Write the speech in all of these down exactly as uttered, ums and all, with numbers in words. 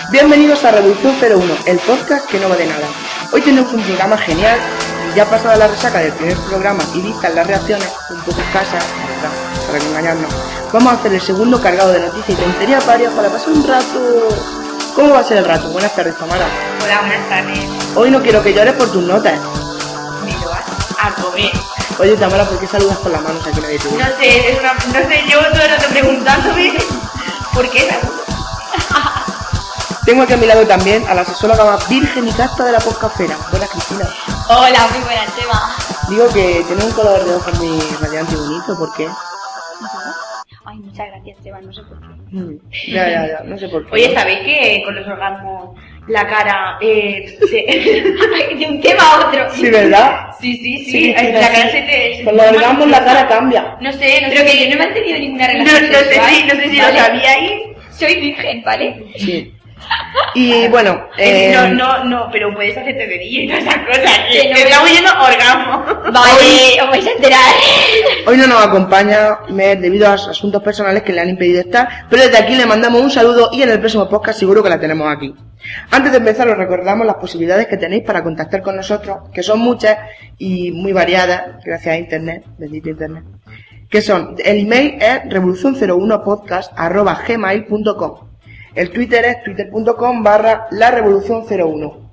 Bienvenidos a Revolución cero uno, el podcast que no va de nada. Hoy tenemos un programa genial. Ya pasada la resaca del primer programa y vistas las reacciones, un poco escasas, para que engañarnos, vamos a hacer el segundo cargado de noticias y tonterías varias para pasar un rato. ¿Cómo va a ser el rato? Buenas tardes, Tamara. Hola, buenas tardes. Hoy no quiero que llores por tus notas. Me lo vas a comer. Oye, Tamara, ¿por qué saludas con las manos aquí nadie te ve? No sé, es una, no sé, llevo todo el rato preguntándome por qué saludo. Tengo aquí a mi lado también a la sexóloga más virgen y casta de la podcastfera. Buenas, Cristina. Hola, muy buenas, Tema. Digo que tiene un color de ojos muy radiante y bonito, ¿por qué? Ay, muchas gracias, Esteban, no sé por qué. Mm, ya, ya, ya, no sé por qué. Oye, ¿sabéis que con los orgasmos la cara eh, se... de un tema a otro? Sí, ¿verdad? Sí, sí, sí, Sí, la sí, cara sí. se te... se Con te los forma orgasmos la preciosa. cara cambia. No sé, no Pero sé. que yo no he mantenido ninguna No, relación no sé sexual, si, no sé si ¿vale? lo sabíais. Soy virgen, ¿vale? Sí. Y bueno, Eh, eh, no, no, no, pero puedes hacerte de día y todas esas cosas. Que Que no te voy- estamos yendo orgasmo. Vale, os vais a enterar. hoy no nos acompaña Mer debido a asuntos personales que le han impedido estar, pero desde aquí le mandamos un saludo y en el próximo podcast seguro que la tenemos aquí. Antes de empezar os recordamos las posibilidades que tenéis para contactar con nosotros, que son muchas y muy variadas, gracias a internet, bendito internet, que son, el email es revolución cero uno podcast arroba gmail punto com, el Twitter es twitter punto com barra la revolución cero uno.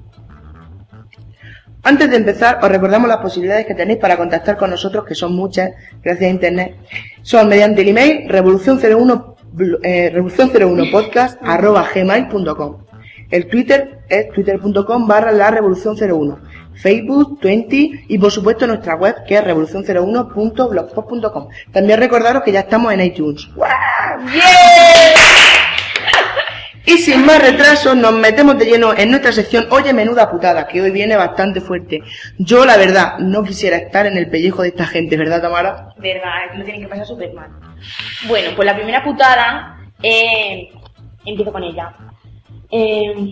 Antes de empezar, os recordamos las posibilidades que tenéis para contactar con nosotros, que son muchas, gracias a internet. Son mediante el email revolución cero uno, eh, revolución cero uno podcast arroba gmail punto com. El Twitter es twitter punto com barra la revolución cero uno. Facebook, veinte y por supuesto nuestra web que es revolución cero uno punto blogspot punto com. También recordaros que ya estamos en iTunes. ¡Bien! Y sin más retrasos nos metemos de lleno en nuestra sección Oye menuda putada, que hoy viene bastante fuerte. Yo la verdad no quisiera estar en el pellejo de esta gente, ¿verdad, Tamara? Verdad, es que lo tienen que pasar súper mal. Bueno, pues la primera putada, eh, empiezo con ella. Eh,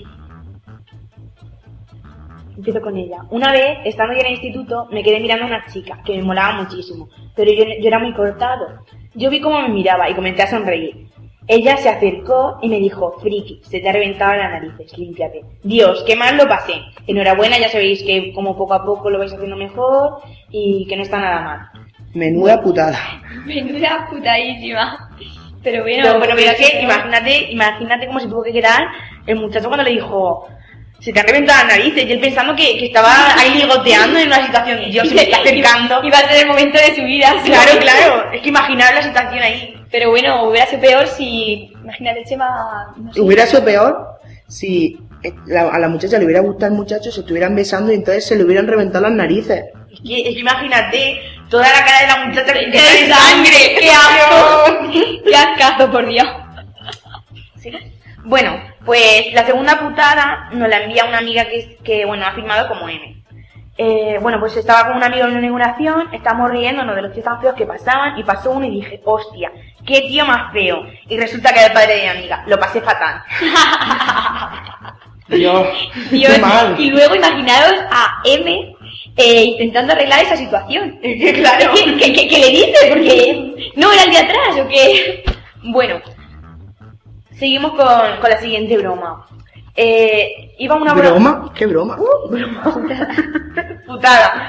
empiezo con ella. Una vez, estando yo en el instituto, me quedé mirando a una chica que me molaba muchísimo, pero yo, yo era muy cortado. Yo vi cómo me miraba y comencé a sonreír. Ella se acercó y me dijo: friki, se te ha reventado las narices, límpiate. Dios, qué mal lo pasé. Enhorabuena, ya sabéis que como poco a poco lo vais haciendo mejor y que no está nada mal. Menuda putada. Menuda putadísima. Pero bueno, Pero, pero, pero es que pero- imagínate, imagínate cómo se tuvo que quedar el muchacho cuando le dijo: se te han reventado las narices, y él pensando que, que estaba ahí ligoteando en una situación. Dios, se me está acercando. Iba a ser el momento de su vida. ¿sí? Claro, claro, es que imaginar la situación ahí. Pero bueno, hubiera sido peor si... Imagínate, Chema... No sé. Hubiera sido peor si la- a la muchacha le hubiera gustado el muchacho, se estuvieran besando y entonces se le hubieran reventado las narices. Es que, es que imagínate toda la cara de la muchacha que ¡Qué está de sangre. ¡Qué asco! ¡Qué ascazo, por Dios! ¿Sí? Bueno, pues la segunda putada nos la envía una amiga que, que bueno, ha firmado como M. Eh, bueno, pues estaba con un amigo en una inauguración, estábamos riéndonos de los tíos tan feos que pasaban y pasó uno y dije: hostia, qué tío más feo. Y resulta que era el padre de mi amiga. Lo pasé fatal. Dios, Dios, qué mal. y luego imaginaros a M eh, intentando arreglar esa situación. Es que claro. ¿Qué, qué, qué- qué le dice? Porque no era el de atrás o qué. Bueno, seguimos con, con la siguiente broma. Eh, iba a una boda- ¿Broma? ¿Qué broma? Putada.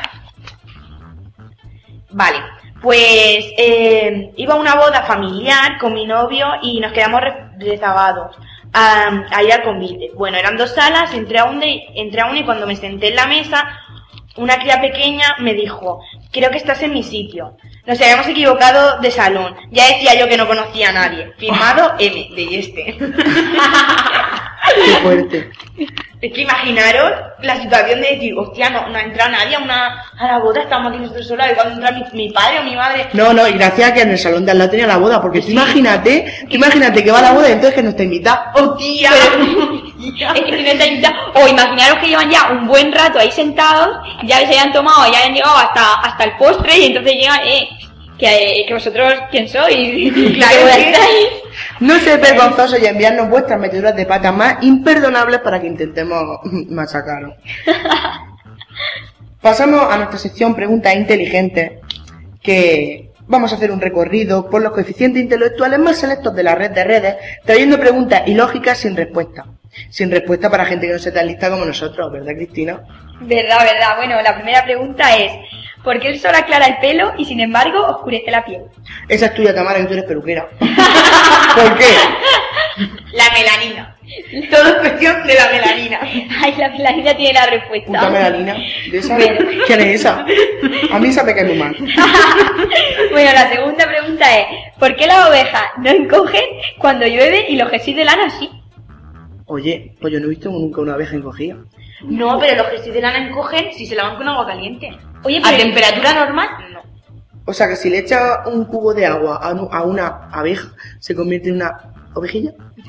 Vale, pues eh, iba a una boda familiar con mi novio y nos quedamos re- rezagados a, a ir al convite. Bueno, eran dos salas, entré a, una y, entré a una y cuando me senté en la mesa, una cría pequeña me dijo: creo que estás en mi sitio. Nos habíamos equivocado de salón. Ya decía yo que no conocía a nadie. Firmado M, de este. Qué fuerte. Es que imaginaros la situación de decir: hostia, no, no ha entrado nadie a, una, a la boda, estamos aquí nosotros solos, y cuando entra mi, mi padre o mi madre. No, no, y gracias a que en el salón de al lado tenía la boda, porque tú imagínate, tú imagínate que va a la boda y entonces que no está invitada. ¡Hostia! Es que si no estáis invitados- o imaginaros que llevan ya un buen rato ahí sentados, ya se hayan tomado, ya hayan llegado hasta, hasta el postre y entonces llegan, eh, que, eh, que vosotros, ¿quién sois? Claro, ¿Qué boda es que- estáis? No seáis vergonzosos y enviarnos vuestras meteduras de pata más imperdonables para que intentemos machacaros. Pasamos a nuestra sección Preguntas Inteligentes, que Vamos a hacer un recorrido por los coeficientes intelectuales más selectos de la red de redes, trayendo preguntas ilógicas sin respuesta. Sin respuesta para gente que no sea tan lista como nosotros, ¿verdad, Cristina? Verdad, verdad. Bueno, la primera pregunta es, ¿por qué el sol aclara el pelo y sin embargo oscurece la piel? Esa es tuya, Tamara, que tú eres peluquera. ¿Por qué? La melanina. Todo es cuestión de la melanina. Ay, la melanina tiene la respuesta. Puta melanina. ¿De esa? Bueno. ¿Quién es esa? A mí esa me cae muy mal. Bueno, la segunda pregunta es, ¿por qué las ovejas no encogen cuando llueve y los jerseys de lana sí? Oye, pues yo no he visto nunca una abeja encogida. No, pero los jerseys de lana encogen si se lavan con agua caliente. Oye, ¿A pero- temperatura normal? No. O sea que si le echas un cubo de agua a un- a una abeja, ¿se convierte en una ovejilla?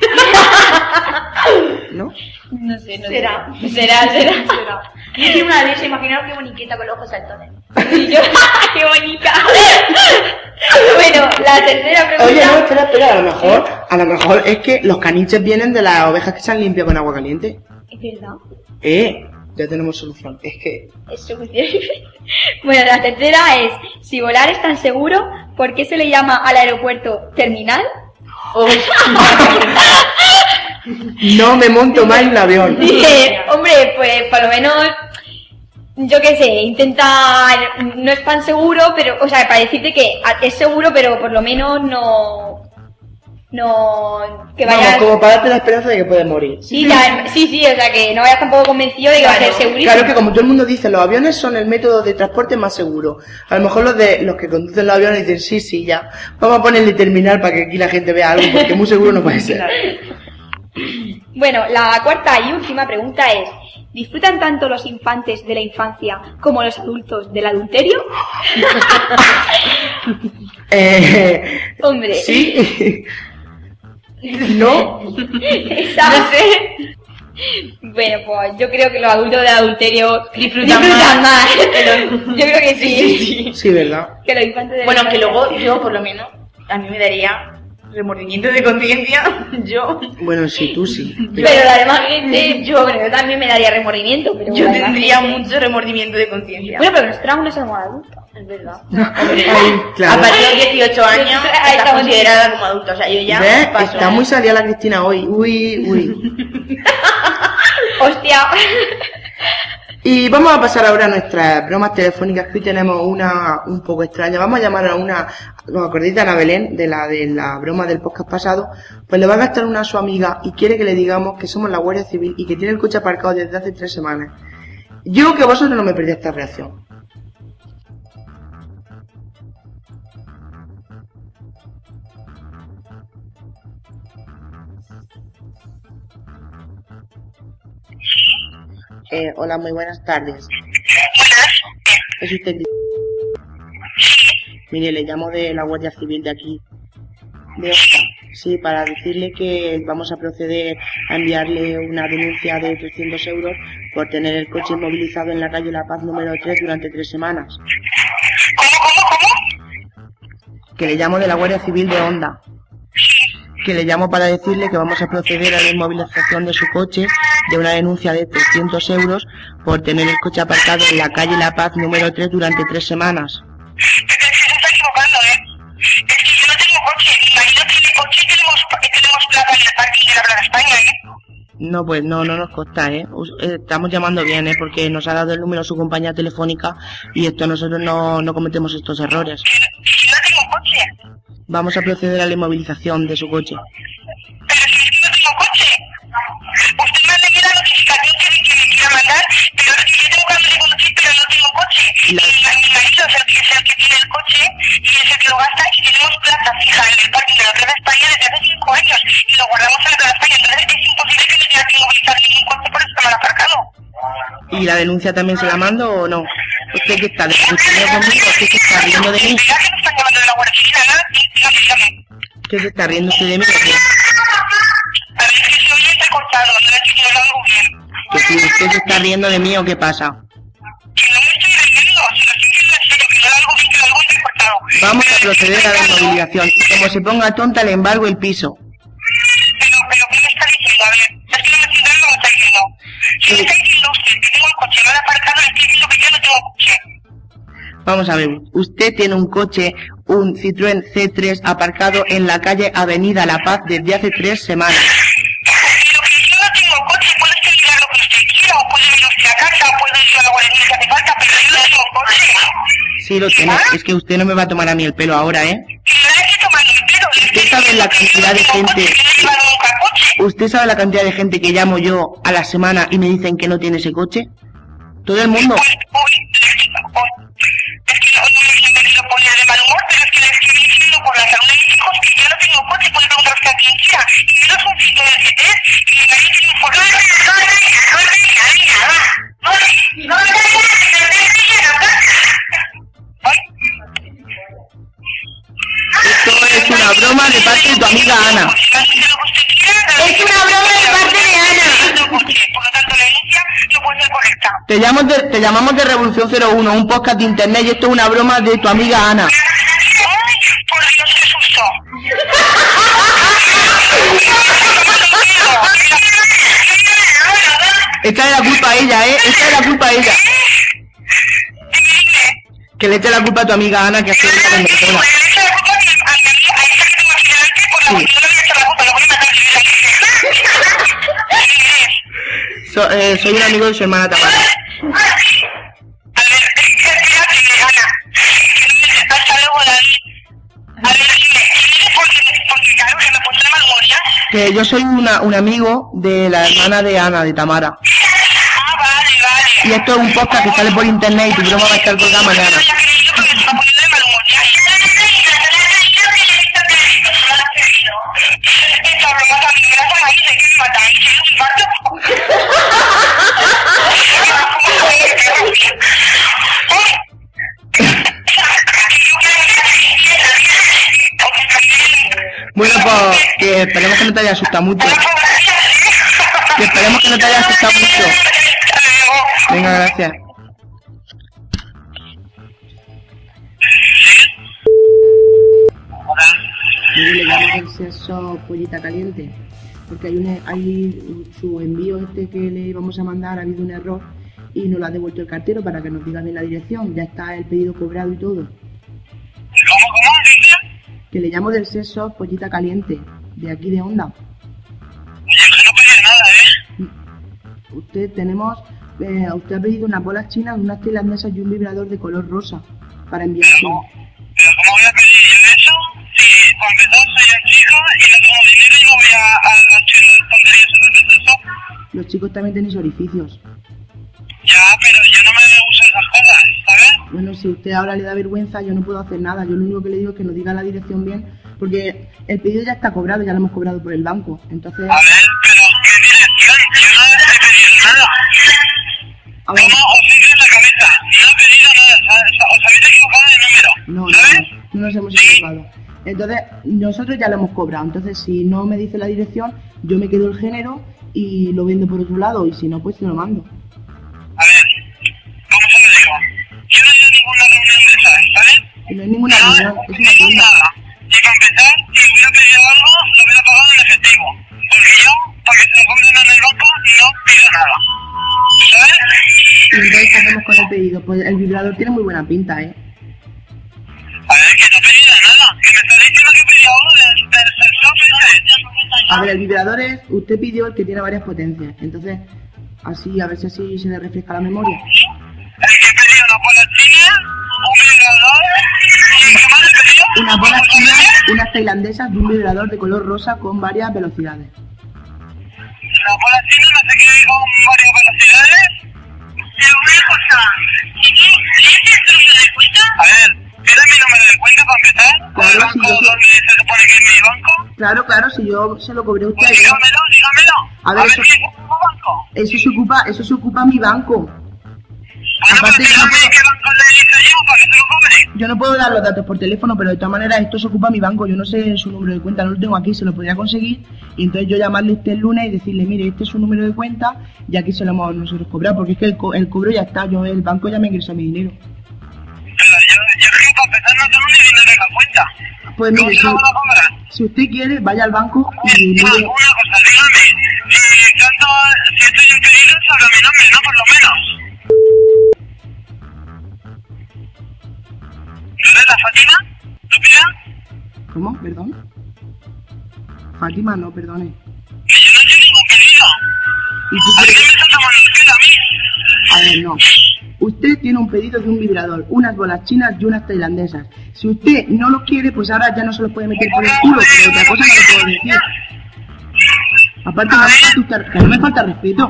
¿No? No sé, no Será. sé. Será, será. Será. Yo quiero una de esas, imaginaos qué boniquita con los ojos saltones. Y yo, ¡qué bonita! Bueno, la tercera pregunta... Oye, no, espera, espera, a lo mejor, a lo mejor es que los caniches vienen de las ovejas que se han limpiado con agua caliente. Es verdad. Eh, ya tenemos solución. Es que, Es solución. Bueno, la tercera es, si volar es tan seguro, ¿por qué se le llama al aeropuerto terminal? no me monto más en un avión. Dije, hombre, pues por lo menos, yo qué sé, intenta, no es tan seguro, pero, o sea, para decirte que es seguro, pero por lo menos no, no, que vayas... Vamos, como para darte la esperanza de que puedes morir. Sí, ya, sí, sí, o sea, que no vayas tampoco convencido de que va a ser Claro, segurísimo. Claro que como todo el mundo dice, los aviones son el método de transporte más seguro. A lo mejor los de los que conducen los aviones dicen, sí, sí, ya. Vamos a ponerle terminal para que aquí la gente vea algo, porque muy seguro no puede ser. Bueno, la cuarta y última pregunta es, ¿disfrutan tanto los infantes de la infancia como los adultos del adulterio? Eh, Hombre, sí. no. esa... No sé. Bueno, pues yo creo que los adultos del adulterio Disfrutan más. más. Yo creo que sí. Sí, ¿verdad? Que los infantes de Bueno, la aunque infancia- luego yo, por lo menos, a mí me daría remordimiento de conciencia. Yo, Bueno, sí, tú sí. Pero la demás gente, yo, bueno, yo también me daría remordimiento, pero yo la demás tendría gente- mucho remordimiento de conciencia. Bueno, pero nosotros aún no somos adultos. Es verdad. Ay, claro. A partir de los dieciocho años Ahí estás estamos. considerada como adulta. O sea, yo ya ¿Ves? paso. Está muy salida la Cristina hoy. Uy, uy. Hostia. Y vamos a pasar ahora a nuestras bromas telefónicas, que hoy tenemos una un poco extraña. Vamos a llamar a una, ¿os acordáis de Ana Belén, de la de la broma del podcast pasado? Pues le va a gastar una a su amiga y quiere que le digamos que somos la Guardia Civil y que tiene el coche aparcado desde hace tres semanas. Yo que vosotros no me perdí esta reacción. Eh, hola, muy buenas tardes. ¿Es usted? Mire, le llamo de la Guardia Civil de aquí. De Osca. Sí, para decirle que vamos a proceder a enviarle una denuncia de trescientos euros por tener el coche inmovilizado en la calle La Paz número tres durante tres semanas. Que le llamo de la Guardia Civil de Honda. Que le llamo para decirle que vamos a proceder a la inmovilización de su coche de una denuncia de trescientos euros por tener el coche aparcado en la calle La Paz número tres durante tres semanas. Es que se está equivocando, ¿eh? Es que yo no tengo coche, mi marido tiene coche y tenemos, y tenemos plaza en el parking de la Plaza España, ¿eh? No, pues no, no nos consta, ¿eh? Us- eh, Estamos llamando bien, ¿eh? Porque nos ha dado el número su compañía telefónica y esto nosotros no, no cometemos estos errores. Que, que no tengo coche. Vamos a proceder a la inmovilización de su coche. Pero si es que no tengo coche. Usted mándeme la notificación que, que me quiera mandar, pero es que yo tengo carnet de conducir, pero no tengo coche. Y La- mi, mi marido es el, que, es el que tiene el coche y es el que lo gasta y tenemos plaza fija en el parking de la Plaza España desde hace cinco años y lo guardamos en la Plaza España. Entonces es imposible que me tenga que movilizar ningún coche por eso que me lo han aparcado. ¿Y la denuncia también se la mando o no? ¿Usted qué está? ¿Discutiendo conmigo? ¿Usted se está riendo de mí? ¿Verdad que me están llamando de la Guardia Civil? Nada, dígame, dígame. ¿Qué se está riendo usted de mí o qué? A ver, es que se oye entrecortado, no le estoy hablando bien. ¿Que si usted se está riendo de mí o qué pasa? Que no me estoy riendo, si lo estoy diciendo en serio, que no lo hago bien, que lo hago entrecortado. Vamos a Pero proceder a la estoy inmovilización y como se ponga tonta le embargo el piso. Pero, pero, ¿qué me está diciendo? A ver, es que no me estoy enterando lo que me está diciendo. Si me está diciendo usted que tengo el coche mal aparcado, le estoy diciendo que yo no tengo coche. Vamos a ver, usted tiene un coche un Citroën C tres aparcado en la calle Avenida La Paz desde hace tres semanas. Pero que yo no tengo coche, puede usted mirar lo que usted quiera, o puede venir usted a casa, o puede ir a la guardería si hace falta, pero yo no tengo coche. Sí, lo tiene. Es que usted no me va a tomar a mí el pelo ahora, ¿eh? Que no hay que tomar el pelo. ¿Usted sabe la cantidad de gente? Coche, que no he llevado nunca coche. ¿Usted sabe la cantidad de gente que llamo yo a la semana y me dicen que no tiene ese coche? Todo el mundo. Pues, uy, es que, oh, es que no, no me he querido poner de mal humor, pero es que le estoy diciendo por la salud de mis hijos que yo no tengo coche, puede preguntar usted a quien quiera. Y menos un sitio de G T y me haría que le informar. No, no, no, no, no, no, no, Esto es una broma de parte de tu amiga Ana. Es una broma de parte de Ana. Por lo tanto, la denuncia no puede ser correcta. Te, llamo de, te llamamos de Revolución cero uno, un podcast de internet, y esto es una broma de tu amiga Ana. Ay, por Dios, qué susto. Esta es la culpa a ella, ¿eh? Esta es la culpa a ella. Que le eche la culpa a tu amiga Ana, que hace una conversación. Sí. So, eh, soy un amigo de su hermana Tamara. A ver, espérate, Ana. Hasta luego, David. A ver, dime, ¿qué porque, porque claro, que me puse de mal humor ya? Que yo soy una, un amigo de la hermana de Ana, de Tamara. Ah, vale, vale. Y esto es un podcast que sale por internet y tu broma va a estar colgada mañana. Ya creí yo que me estaba poniendo de mal humor ya. Esta broma también me la hagan ahí, sé que me matan, y si no me infarto. Bueno, pues que esperemos que no te haya asustado mucho. Que esperemos que no te haya asustado mucho. Venga, gracias. Mire, le llamo del sexo pollita caliente, porque hay un hay su envío este que le íbamos a mandar, ha habido un error y nos lo ha devuelto el cartero para que nos diga bien la dirección. Ya está el pedido cobrado y todo. ¿Cómo, cómo? ¿Dice? Que le llamo del sexo pollita caliente, de aquí de Onda. Oye, que no pedí nada, ¿eh? Usted tenemos, eh, usted ha pedido unas bolas chinas, unas tailandesas y un vibrador de color rosa para enviarlo. Pero, pero ¿cómo voy a pedir yo eso? Si para empezar soy un chico y no tengo dinero y no voy a, a las chinas tonterías de eso. Los chicos también tenéis orificios. Ya, pero yo no me uso esas cosas, ¿sabes? Bueno, si usted ahora le da vergüenza, yo no puedo hacer nada. Yo lo único que le digo es que nos diga la dirección bien, porque el pedido ya está cobrado, ya lo hemos cobrado por el banco. Entonces, A ver, pero ¿qué dirección? Yo no he pedido nada. a ver, ¿Cómo os entra en la cabeza? No he pedido nada, ¿sabes? Os habéis equivocado de número, no, no, ¿sabes? no, no nos hemos equivocado. Entonces, nosotros ya lo hemos cobrado. Entonces, si no me dice la dirección, yo me quedo el género y lo vendo por otro lado, y si no, pues se lo mando. A ver, ¿cómo se lo digo? Yo no he ido a ninguna reunión de esas, ¿sabes? Y no hay ninguna No reunión, he es una pedido tienda. nada. Y para empezar, si hubiera pedido algo, lo hubiera pagado en efectivo. Porque yo, para que se lo compren en el banco, no pido nada. ¿Sabes? Y entonces, ¿qué hacemos con el pedido? Pues el vibrador tiene muy buena pinta, ¿eh? A ver, que no he pedido nada. Que me estás diciendo que he pedido algo del, del sensor ese. A ver, el vibrador es, usted pidió el que tiene varias potencias. Entonces, así, a ver si así se le refresca la memoria. El que he pedido una bola china, un vibrador, y ¿qué más he pedido? Unas bolas chinas, unas tailandesas y un vibrador de color rosa con varias velocidades. La bola china, no sé qué, con varias velocidades. Pero una cosa, ¿y tú, ese es tu número de cuenta? A ver, ¿era mi número de cuenta para empezar? ¿Con el Claro, banco sí, yo sé. donde se supone que es mi banco? Claro, claro, si yo se lo cobré a usted. Pues dígamelo, dígamelo. A ver, eso- si es un banco. Eso se ocupa, eso se ocupa mi banco. Bueno, Aparte, pues yo no dígame puedo- qué banco le hice yo para que se lo cobre. Yo no puedo dar los datos por teléfono, pero de todas maneras esto se ocupa mi banco. Yo no sé su número de cuenta, no lo tengo aquí, se lo podría conseguir. Y entonces yo llamarle a usted el lunes y decirle, mire, este es su número de cuenta y aquí se lo hemos nosotros cobrado, porque es que el, co- el cobro ya está, yo el banco ya me ingresó mi dinero. Pero yo, yo es que para empezar no tengo ni dinero en la cuenta. Pues ¿Cómo mire, se si, lo van a cobrar? si usted quiere, vaya al banco y Ah, mire, una cosa, dígame. Si tanto, si estoy impedido, sabrá mi nombre, ¿no? Por lo menos. ¿No eres la Fátima? ¿Tu ¿Cómo? ¿Perdón? Fátima, no, perdone. Que yo no he hecho ningún pedido. ¿Y tú ¿A quién quieres- me está tomando el pelo a mí? A ver, no. Usted tiene un pedido de un vibrador, unas bolas chinas y unas tailandesas. Si usted no los quiere, pues ahora ya no se los puede meter por el culo, pero otra cosa no le puedo decir. Aparte, no me falta, que no me falta respeto.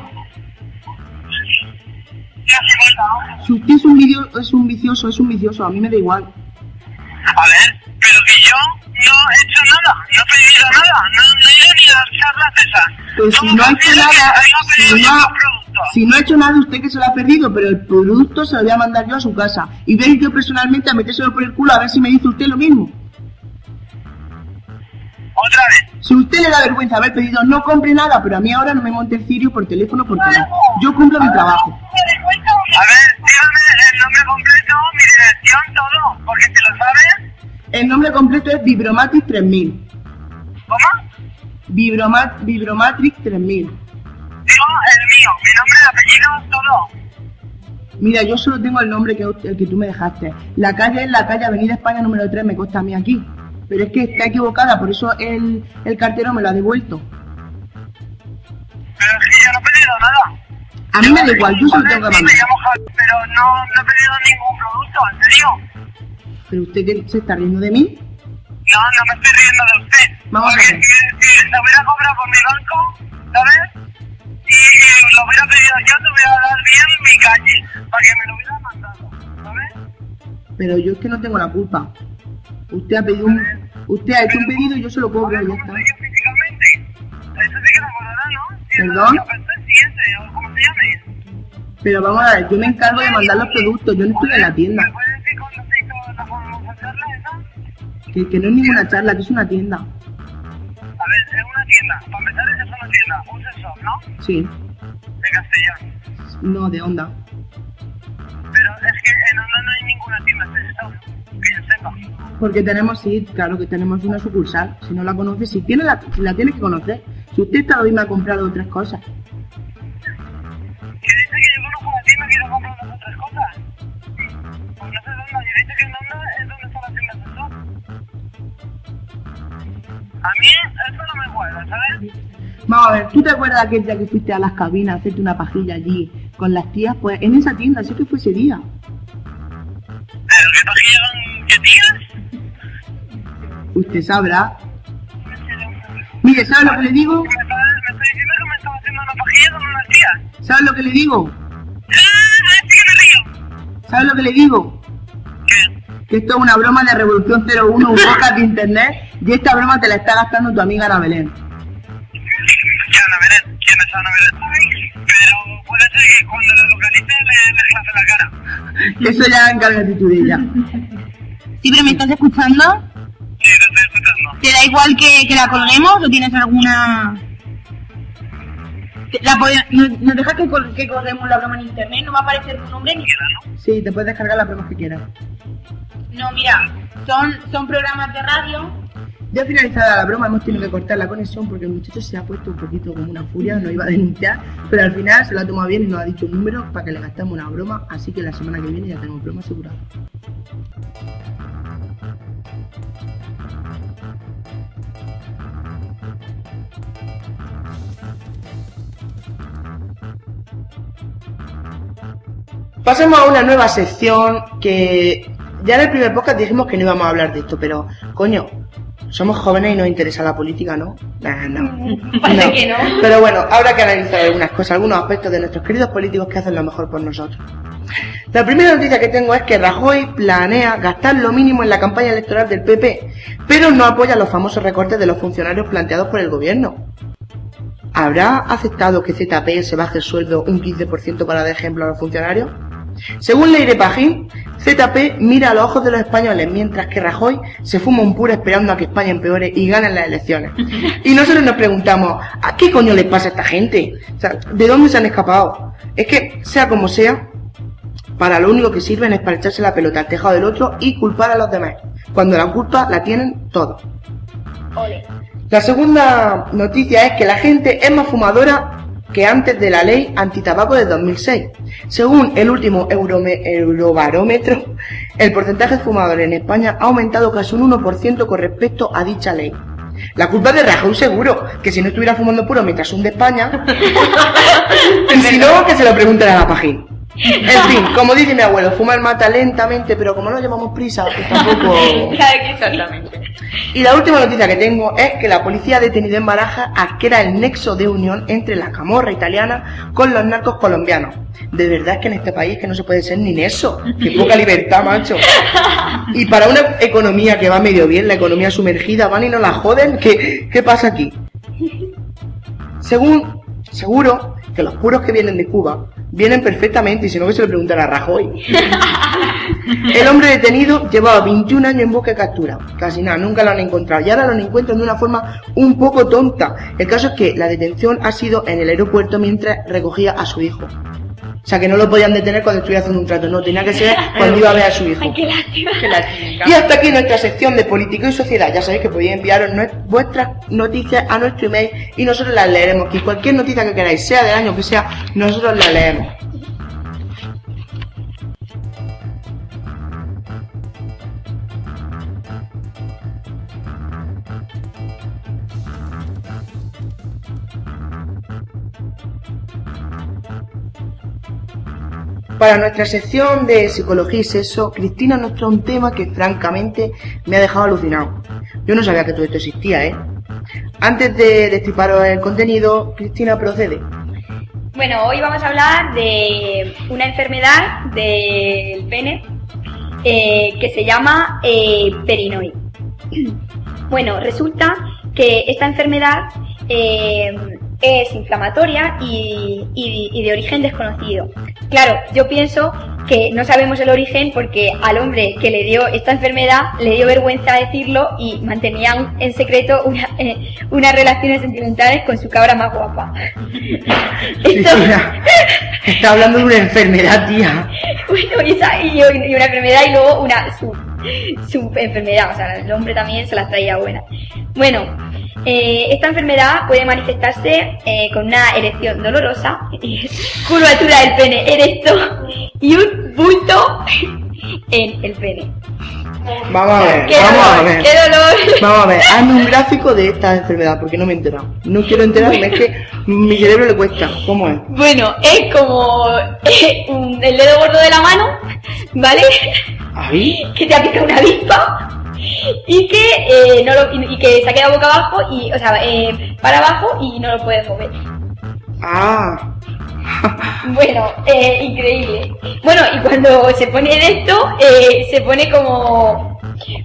¿Qué hace falta? Si usted es un, vidio, es un vicioso, es un vicioso, a mí me da igual. A ver, pero que yo no he hecho nada, no he pedido nada, no, no he ido ni a las charlas esas. Pues si ¿Cómo no ha hecho posible nada, que haya pedido si yo no, un producto? si no ha hecho nada, usted que se lo ha perdido, pero el producto se lo voy a mandar yo a su casa. Y voy a ir yo personalmente a metérselo por el culo a ver si me dice usted lo mismo. Otra vez. Si a usted le da vergüenza haber pedido, no compre nada, pero a mí ahora no me monte el cirio por teléfono porque no. Yo cumplo mi trabajo. A ver, dígame el nombre completo, mi dirección, todo, porque si lo sabes, El nombre completo es Vibromatrix tres mil. ¿cómo? Vibromat Vibromatrix tres mil. Digo el mío, mi nombre, apellido, todo. Mira, yo solo tengo el nombre que el que tú me dejaste. La calle es la calle Avenida España número tres, me consta a mí aquí. Pero es que está equivocada, por eso el, el cartero me lo ha devuelto. Pero es que yo no he pedido nada. A mí me da igual, yo solo Vale, tengo que sí, me mandar. llamo Javi, pero no, no he pedido ningún producto, ¿en serio? ¿Pero usted qué, se está riendo de mí? No, no me estoy riendo de usted. Vamos a Porque ver. si, si se hubiera cobrado por mi banco, ¿sabes? Y, y lo hubiera pedido yo, te hubiera dado bien mi calle, para que me lo hubiera mandado, ¿sabes? Pero yo es que no tengo la culpa. Usted ha pedido un, usted ha hecho un pedido y yo se lo cobro y ya ¿Cómo está. soy yo físicamente? Eso sí que lo acordará, ¿no? Si es ¿Perdón? la persona siguiente, o como se llame. Pero vamos a ver, yo me encargo de mandar los productos, yo no estoy en la tienda. ¿Me puedes decir cuándo se hizo la famosa charla esa? Que, que no es ninguna charla, que es una tienda. A ver, es una tienda. Para empezar, es una tienda. Un sensor, ¿no? Sí, De Castellón. no, de onda. Pero es que en Onda no hay ninguna tienda de sensor, que yo sepa. Porque tenemos, sí, claro que tenemos una sucursal. Si no la conoces, si, tiene la, si la tienes que conocer. Si usted esta vez me ha comprado otras cosas. Que dice que yo conozco la tienda que yo compro las otras cosas. Pues no sé dónde. Yo dice que en Onda es donde está la tienda de sensor. A mí eso no me cuadra, ¿sabes? Vamos a ver, ¿tú te acuerdas aquel día que fuiste a las cabinas a hacerte una pajilla allí con las tías? Pues en esa tienda, sí que fue ese día. ¿Pero qué pajilla con qué tías? Usted sabrá. Mire, ¿sabes lo que le digo? Me está, me está diciendo que me estaba haciendo una pajilla con unas tías. ¿Sabes lo que le digo? ¡Ah! ¡Sí que me río! ¿Sabes lo que le digo? ¿Qué? Que esto es una broma de Revolución cero uno, un podcast de internet, y esta broma te la está gastando tu amiga Ana Belén. Ya, Ana Belén. ¿Quién es Ana Belén? Pero puede ser que cuando la localice le, le clave la cara. Eso ya encárgate tú de ella. Sí, pero ¿me estás escuchando? Sí, te estoy escuchando. ¿Te da igual que, que la colguemos o tienes alguna...? La pode- ¿Nos, nos dejas que, col- que colguemos la broma en internet? No va a aparecer tu nombre ni... Quiera, ¿no? Sí, te puedes descargar las bromas que quieras. No, mira, son, son programas de radio. Ya finalizada la broma, hemos tenido que cortar la conexión porque el muchacho se ha puesto un poquito como una furia, nos iba a denunciar, pero al final se lo ha tomado bien y nos ha dicho un número para que le gastemos una broma, así que la semana que viene ya tenemos broma asegurada. Pasemos a una nueva sección que ya en el primer podcast dijimos que no íbamos a hablar de esto, pero coño, somos jóvenes y nos interesa la política, ¿no? Nah, no. Parece que no. Pero bueno, habrá que analizar algunas cosas, algunos aspectos de nuestros queridos políticos que hacen lo mejor por nosotros. La primera noticia que tengo es que Rajoy planea gastar lo mínimo en la campaña electoral del P P, pero no apoya los famosos recortes de los funcionarios planteados por el gobierno. ¿Habrá aceptado que Z P se baje el sueldo un quince por ciento para dar ejemplo a los funcionarios? Según Leire Pajín, Z P mira a los ojos de los españoles, mientras que Rajoy se fuma un puro esperando a que España empeore y gane las elecciones. Y nosotros nos preguntamos, ¿a qué coño les pasa a esta gente? O sea, ¿de dónde se han escapado? Es que, sea como sea, para lo único que sirven es para echarse la pelota al tejado del otro y culpar a los demás, cuando la culpa la tienen todos. Ole. La segunda noticia es que la gente es más fumadora que antes de la ley antitabaco de dos mil seis. Según el último Eurome- Eurobarómetro, el porcentaje de fumadores en España ha aumentado casi un uno por ciento con respecto a dicha ley. La culpa es de Rajoy seguro, que si no estuviera fumando puro mientras hunde España, y si no, que se lo pregunten a la página. En fin, como dice mi abuelo, fumar mata lentamente, pero como no llevamos prisa, pues tampoco... Claro que exactamente. Y la última noticia que tengo es que la policía ha detenido en Barajas a que era el nexo de unión entre la camorra italiana con los narcos colombianos. De verdad es que en este país que no se puede ser ni eso. Qué poca libertad, macho. Y para una economía que va medio bien, la economía sumergida, van y no la joden. ¿Qué, qué pasa aquí? Según, seguro que los puros que vienen de Cuba vienen perfectamente, y si no que se lo preguntan a Rajoy. El hombre detenido llevaba veintiún años en busca de captura. Casi nada, nunca lo han encontrado. Y ahora lo encuentran de una forma un poco tonta. El caso es que la detención ha sido en el aeropuerto mientras recogía a su hijo. O sea, que no lo podían detener cuando estuviera haciendo un trato. No, tenía que ser cuando iba a ver a su hijo. Ay, qué lástima. Qué lástima. Y hasta aquí nuestra sección de política y sociedad. Ya sabéis que podéis enviaros nue- vuestras noticias a nuestro email y nosotros las leeremos. Que cualquier noticia que queráis, sea del año que sea, nosotros la leemos. Para nuestra sección de psicología y sexo, Cristina nos trae un tema que francamente me ha dejado alucinado. Yo no sabía que todo esto existía, ¿eh? Antes de destriparos el contenido, Cristina, procede. Bueno, hoy vamos a hablar de una enfermedad del pene eh, que se llama eh, perinoid. Bueno, resulta que esta enfermedad eh, es inflamatoria y, y, y de origen desconocido. Claro, yo pienso que no sabemos el origen porque al hombre que le dio esta enfermedad le dio vergüenza decirlo y mantenían en secreto una, eh, unas relaciones sentimentales con su cabra más guapa. Esto... Cristina, está hablando de una enfermedad, tía. Bueno, y, esa, y, y una enfermedad y luego una su, su enfermedad, o sea, el hombre también se las traía buenas. Bueno, eh, esta enfermedad puede manifestarse eh, con una erección dolorosa, curvatura del pene erecto y un bulto en el pene. Vamos a ver, ¡Qué vamos dolor! a ver. ¡Qué dolor! Vamos a ver, hazme un gráfico de esta enfermedad, porque no me he enterado. No quiero enterarme, es que mi cerebro le cuesta. ¿Cómo es? Bueno, es como eh, un, el dedo gordo de la mano, ¿vale? ¿Ahí? Que te ha picado una avispa y que eh, no lo, y, y que se ha quedado boca abajo y, o sea, eh, para abajo y no lo puedes mover. Ah. Bueno, eh, increíble. Bueno, y cuando se pone erecto, eh, se pone como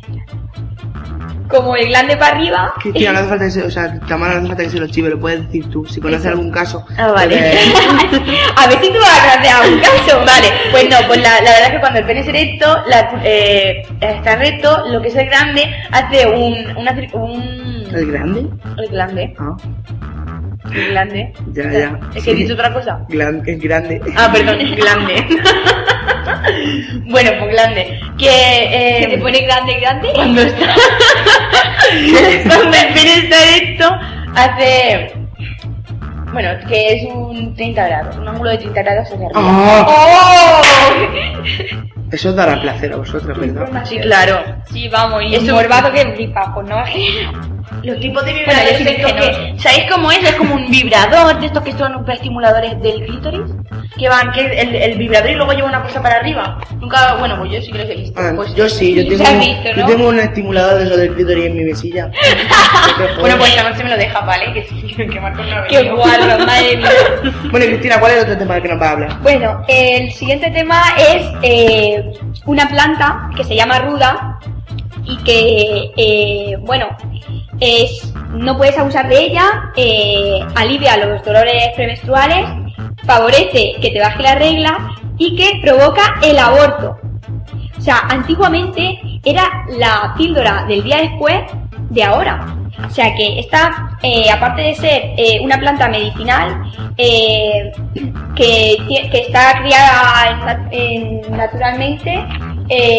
como el glande para arriba. Cristina, no hace falta que se, o sea, Tamara, no hace falta que se lo chive, lo puedes decir tú, si conoces Eso. algún caso. Ah, vale. Porque- A ver si tú vas a conocer algún caso. Vale, pues no, pues la, la verdad es que cuando el pene es erecto, la, eh, está recto, lo que es el grande hace un... Una, cir- un ¿El grande? el glande. Ah, El glande. ya, ya. ¿Es que he Sí. dicho otra cosa? Gran- es grande. Ah, perdón, glande. Bueno, pues glande. Que, Que eh, te pone grande, grande. cuando está... cuando el pene está erecto, hace... Bueno, que es un treinta grados, un ángulo de treinta grados hacia arriba. Ah, ¡Oh! eso os dará placer a vosotros, ¿verdad? Sí, claro. Sí, vamos, y Es es un- un morbazo que flipa, pues no. Los tipos de Bueno, vibradores yo sí estos que que... ¿Sabéis cómo es? Es como un vibrador de estos que son estimuladores del clítoris. Que van, que el, el vibrador y luego lleva una cosa para arriba. Nunca, bueno, pues yo sí que los he visto. Ah, Pues, yo sí, yo sí, tengo, se ha visto, yo ¿no? tengo un estimulador de eso del clítoris en mi mesilla. Bueno, pues esta noche me lo deja, ¿vale? Que sí, que Marcos no ha ¡Qué venido. guarro, madre mía! Bueno, Cristina, ¿cuál es el otro tema del que nos va a hablar? Bueno, el siguiente tema es eh, una planta que se llama ruda y que, eh, bueno, es, no puedes abusar de ella, eh, alivia los dolores premenstruales, favorece que te baje la regla y que provoca el aborto. O sea, antiguamente era la píldora del día después de ahora. O sea que esta, eh, aparte de ser eh, una planta medicinal, eh, que, tie- que está criada en nat- en- naturalmente,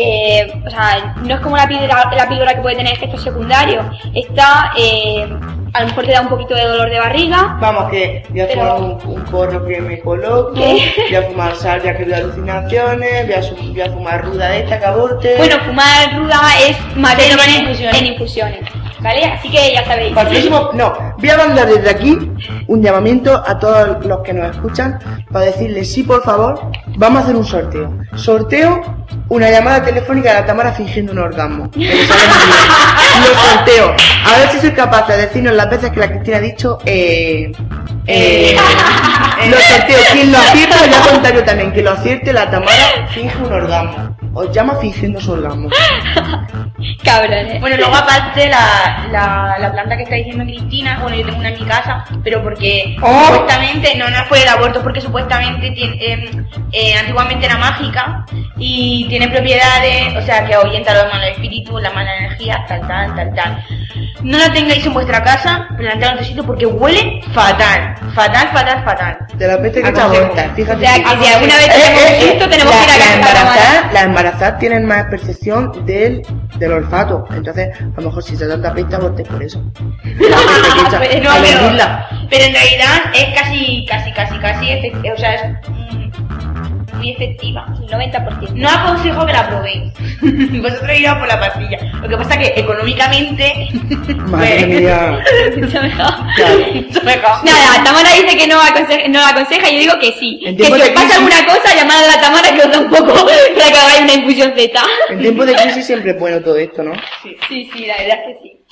eh, o sea, no es como la píldora, la píldora que puede tener efectos secundarios, está, eh, a lo mejor te da un poquito de dolor de barriga. Vamos, que voy a Pero- fumar un, un porro que me coloco, ¿Qué? voy a fumar salvia que veo alucinaciones, voy a, su- voy a fumar ruda de esta que aborte. Bueno, fumar ruda es más Se bien toma en en infusiones. en infusiones, ¿vale? Así que ya sabéis. Para el próximo, no, voy a mandar desde aquí un llamamiento a todos los que nos escuchan para decirles, sí, por favor, vamos a hacer un sorteo. Sorteo una llamada telefónica de la Tamara fingiendo un orgasmo. Que le sale muy bien. Lo sorteo. A ver si soy capaz de decirnos las veces que la Cristina ha dicho, eh, eh, lo sorteo. Quien lo acierte, ya comentario también, que lo acierte, la Tamara finge un orgasmo. Os llama fingiendo su orgasmo. Cabrones. Bueno, luego aparte la, la, la planta que está diciendo Cristina, bueno, yo tengo una en mi casa, pero porque Oh. supuestamente, no, no es por el aborto, porque supuestamente tiene, eh, eh, antiguamente era mágica y tiene propiedades, o sea, que ahuyenta los malos espíritus, la mala energía, tal, tal, tal, tal. No la tengáis en vuestra casa, planteadla en otro sitio porque huele fatal, fatal, fatal, fatal. De la peste que te Aconsejo. abortas, fíjate. O sea, si- que si alguna vez Eh, tenemos eh, un susto, tenemos la- que ir a las casa de la Tamara. embarazadas, las embarazadas tienen más percepción del, del olfato. Entonces, a lo mejor si se tanta peste, abortes por eso. Pero no, Al pero, elegirla. pero en realidad es casi, casi, casi, casi, efect- o sea, es mm, muy efectiva. El noventa por ciento. No aconsejo que la probéis. Vosotros iréis por la pastilla. Lo que pasa que económicamente... Madre pues, mía. Mucho mejor. Claro. mucho mejor. Nada, Tamara dice que no aconseja, no aconseja y yo digo que sí. En Que si tiempos os de pasa crisis- alguna cosa, llamad a la Tamara que os da un poco para que hagáis una infusión Z. En tiempos de crisis siempre es bueno todo esto, ¿no? Sí, sí, la verdad es que sí.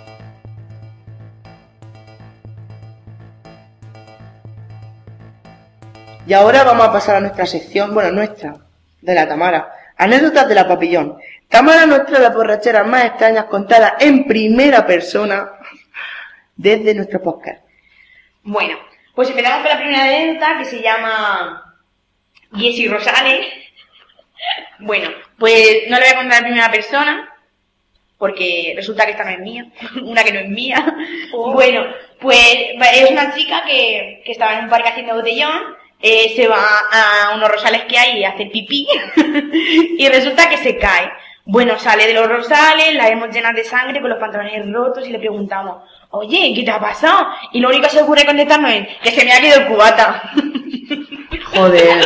Y ahora vamos a pasar a nuestra sección, bueno, nuestra, de la Tamara. Anécdotas de la Papillón. Tamara nos trae las borracheras más extrañas contadas en primera persona desde nuestro podcast. Bueno, pues empezamos con la primera anécdota que se llama Jessy Rosales. Bueno, pues no le voy a contar en primera persona porque resulta que esta no es mía, una que no es mía. Oh. Bueno, pues es una chica que, que estaba en un parque haciendo botellón, eh, se va a unos rosales que hay y hace pipí y resulta que se cae. Bueno, sale de los rosales, la vemos llena de sangre, con los pantalones rotos y le preguntamos, oye, ¿qué te ha pasado? Y lo único que se le ocurre contestarnos es que se me ha quedado el cubata. Joder.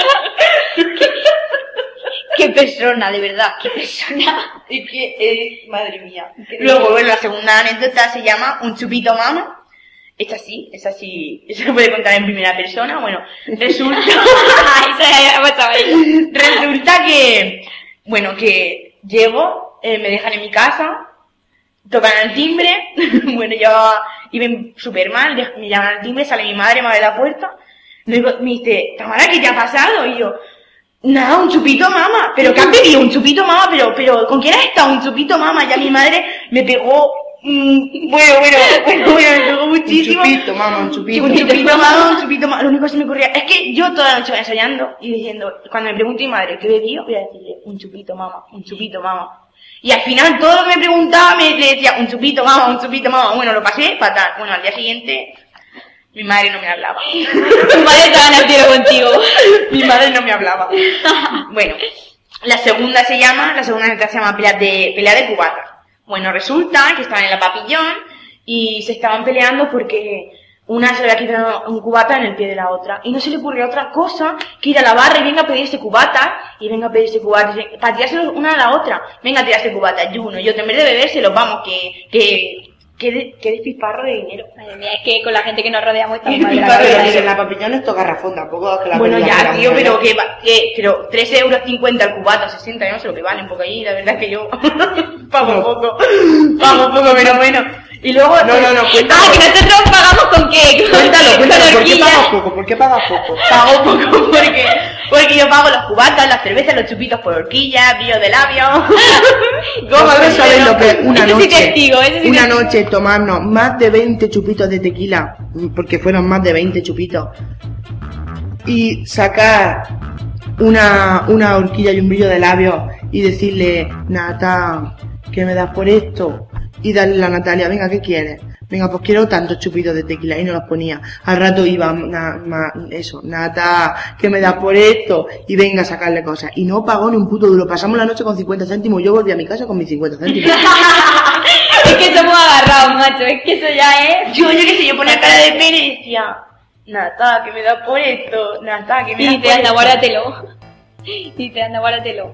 Qué persona, de verdad, qué persona. Es que, eh, madre mía. Luego, bueno, la segunda anécdota se llama Un chupito mama. Esta sí, esa sí, eso se puede contar en primera persona. Bueno, resulta, Eso ya ha pasado ahí. resulta que, bueno, que llego, eh, me dejan en mi casa, tocan el timbre, bueno, yo iba súper mal, de- me llaman al timbre, sale mi madre, me abre la puerta, me digo- me dice, Tamara, ¿qué te ha pasado? Y yo, nada, un chupito mamá, pero ¿qué has bebido? Un chupito mamá, pero, pero, ¿con quién has estado? Un chupito mamá, ya mi madre me pegó, mm, bueno, bueno, bueno, bueno, me pegó Un muchísimo. chupito, mamá, un chupito. Un chupito mamá, un chupito mamá, lo único que se me ocurría, es que yo toda la noche voy ensayando y diciendo, cuando me pregunte mi madre, ¿qué bebió? Voy a decirle, un chupito mamá, un chupito mamá. Y al final todo lo que me preguntaba me le decía, un chupito mamá, un chupito mamá, bueno, lo pasé fatal. Bueno, al día siguiente, mi madre no me hablaba. Tu madre estaba en el cielo contigo. Mi madre no me hablaba. Bueno, la segunda se llama, la segunda letra se llama pelea de, pelea de cubata. Bueno, resulta que estaban en la Papillón y se estaban peleando porque una se le había quitado un cubata en el pie de la otra. Y no se le ocurrió otra cosa que ir a la barra y venga a pedirse cubata, y venga a pedirse cubata, y para tirárselo una a la otra. Venga a tirarse cubata, y uno, y otro, en vez de bebérselo, vamos, que, que, que, de- que despilfarro de dinero. Madre mía, es que con la gente que nos rodeamos estamos Y mal de la para Pero cabeza. que en la Papillón esto garrafón, tampoco es que la Bueno, bebida ya, sea tío, muy pero buena. que, va- que, pero tres euros cincuenta el cubata, sesenta, yo no sé lo que valen, porque ahí la verdad es que yo pago No. poco, pago poco, pero bueno. Y luego... No, no, no, cuéntalo. Ah, que nosotros pagamos con qué? Con, Cuéntalo, con cuéntalo, ¿por qué horquilla. pagas poco? ¿Por qué pagas poco? Pago poco porque, porque yo pago los cubatas, las cervezas, los chupitos por horquilla, brillo de labio. ¿Cómo no sabes lo que es una Ese sí noche? testigo, ese sí una testigo. noche tomarnos más de veinte chupitos de tequila, porque fueron más de veinte chupitos, y sacar una, una horquilla y un brillo de labios y decirle, Nata, ¿qué me das por esto? Y darle a la Natalia, venga, ¿qué quieres? Venga, pues quiero tantos chupitos de tequila, y no los ponía. Al rato iba, na, ma- eso, Nata, ¿qué me das por esto? Y venga a sacarle cosas. Y no pagó ni un puto duro. Pasamos la noche con cincuenta céntimos, yo volví a mi casa con mis cincuenta céntimos. Es que somos agarrados, macho, es que eso ya es... Yo, yo que sé, yo ponía cara de pena y decía, nada, que me da por esto, nada, que me da Y por te anda, esto. guárdatelo. Y te anda, guárdatelo.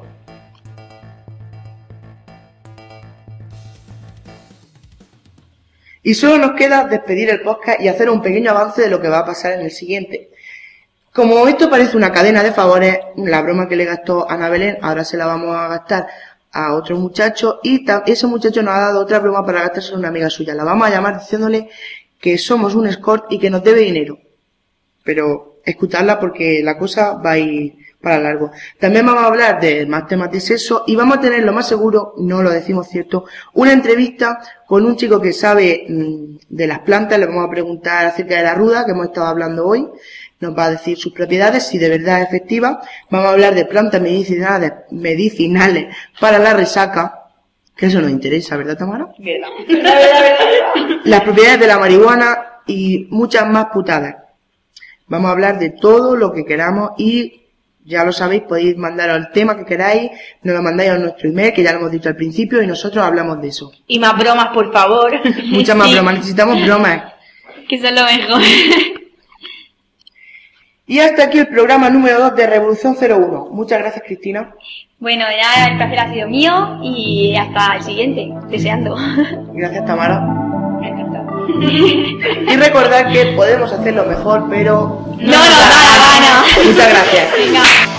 Y solo nos queda despedir el podcast y hacer un pequeño avance de lo que va a pasar en el siguiente. Como esto parece una cadena de favores, la broma que le gastó Ana Belén, ahora se la vamos a gastar a otro muchacho y ese muchacho nos ha dado otra broma para gastarse a una amiga suya. La vamos a llamar diciéndole que somos un escort y que nos debe dinero. Pero escucharla porque la cosa va a ir para largo. También vamos a hablar de más temas de sexo y vamos a tener, lo más seguro, no lo decimos cierto, una entrevista con un chico que sabe mmm, de las plantas. Le vamos a preguntar acerca de la ruda que hemos estado hablando hoy. Nos va a decir sus propiedades, si de verdad es efectiva. Vamos a hablar de plantas medicinales, medicinales para la resaca, que eso nos interesa, ¿verdad, Tamara? Verdad, verdad, verdad, verdad. Las propiedades de la marihuana y muchas más putadas. Vamos a hablar de todo lo que queramos y ya lo sabéis, podéis mandaros el tema que queráis, nos lo mandáis a nuestro email, que ya lo hemos dicho al principio, y nosotros hablamos de eso. Y más bromas, por favor. Muchas más Sí. bromas, necesitamos bromas. Que eso es lo mejor. Y hasta aquí el programa número dos de Revolución cero uno. Muchas gracias, Cristina. Bueno, ya el placer ha sido mío y hasta el siguiente, deseando. Gracias, Tamara. Me encanta. Y recordad que podemos hacerlo mejor, pero No nos da la gana. muchas gracias. Venga.